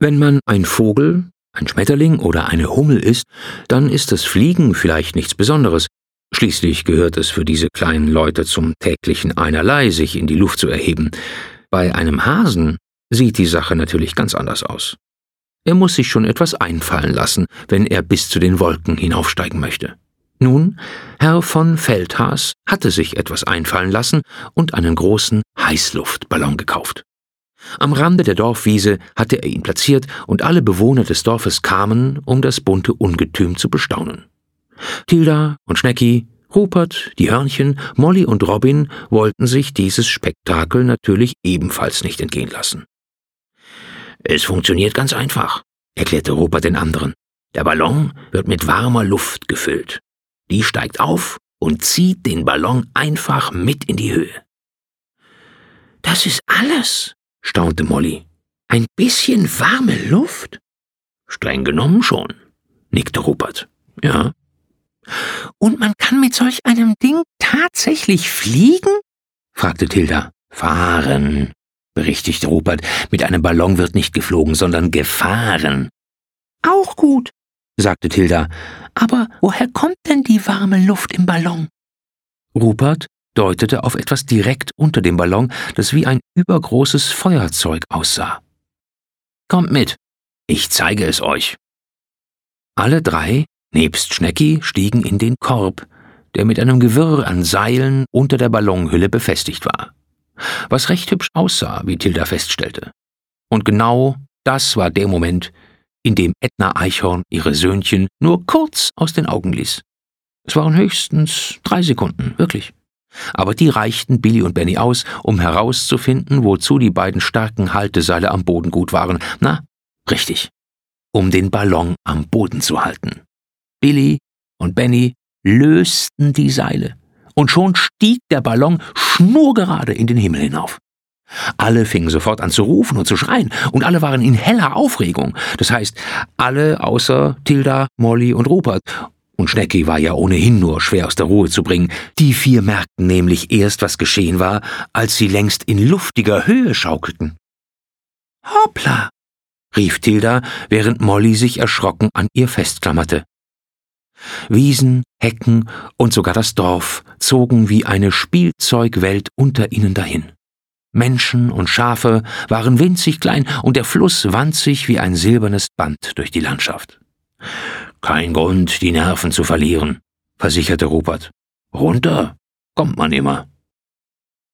Wenn man ein Vogel, ein Schmetterling oder eine Hummel ist, dann ist das Fliegen vielleicht nichts Besonderes. Schließlich gehört es für diese kleinen Leute zum täglichen Einerlei, sich in die Luft zu erheben. Bei einem Hasen sieht die Sache natürlich ganz anders aus. Er muss sich schon etwas einfallen lassen, wenn er bis zu den Wolken hinaufsteigen möchte. Nun, Herr von Feldhaas hatte sich etwas einfallen lassen und einen großen Heißluftballon gekauft. Am Rande der Dorfwiese hatte er ihn platziert und alle Bewohner des Dorfes kamen, um das bunte Ungetüm zu bestaunen. Tilda und Schnecki, Rupert, die Hörnchen, Molly und Robin wollten sich dieses Spektakel natürlich ebenfalls nicht entgehen lassen. »Es funktioniert ganz einfach«, erklärte Rupert den anderen. »Der Ballon wird mit warmer Luft gefüllt. Die steigt auf und zieht den Ballon einfach mit in die Höhe.« »Das ist alles?«, staunte Molly. »Ein bisschen warme Luft?« »Streng genommen schon«, nickte Rupert. »Ja.« »Und man kann mit solch einem Ding tatsächlich fliegen?«, fragte Tilda. »Fahren«, berichtigte Rupert. »Mit einem Ballon wird nicht geflogen, sondern gefahren.« »Auch gut«, sagte Tilda. »Aber woher kommt denn die warme Luft im Ballon?« Rupert deutete auf etwas direkt unter dem Ballon, das wie ein übergroßes Feuerzeug aussah. »Kommt mit, ich zeige es euch.« Alle drei, nebst Schnecki, stiegen in den Korb, der mit einem Gewirr an Seilen unter der Ballonhülle befestigt war. Was recht hübsch aussah, wie Tilda feststellte. Und genau das war der Moment, in dem Edna Eichhorn ihre Söhnchen nur kurz aus den Augen ließ. Es waren höchstens 3 Sekunden, wirklich. Aber die reichten Billy und Benny aus, um herauszufinden, wozu die beiden starken Halteseile am Boden gut waren. Na, richtig, um den Ballon am Boden zu halten. Billy und Benny lösten die Seile, und schon stieg der Ballon schnurgerade in den Himmel hinauf. Alle fingen sofort an zu rufen und zu schreien, und alle waren in heller Aufregung. Das heißt, alle außer Tilda, Molly und Rupert. Und Schnecki war ja ohnehin nur schwer aus der Ruhe zu bringen. Die 4 merkten nämlich erst, was geschehen war, als sie längst in luftiger Höhe schaukelten. »Hoppla«, rief Tilda, während Molly sich erschrocken an ihr festklammerte. Wiesen, Hecken und sogar das Dorf zogen wie eine Spielzeugwelt unter ihnen dahin. Menschen und Schafe waren winzig klein und der Fluss wand sich wie ein silbernes Band durch die Landschaft. »Kein Grund, die Nerven zu verlieren«, versicherte Rupert. »Runter kommt man immer.«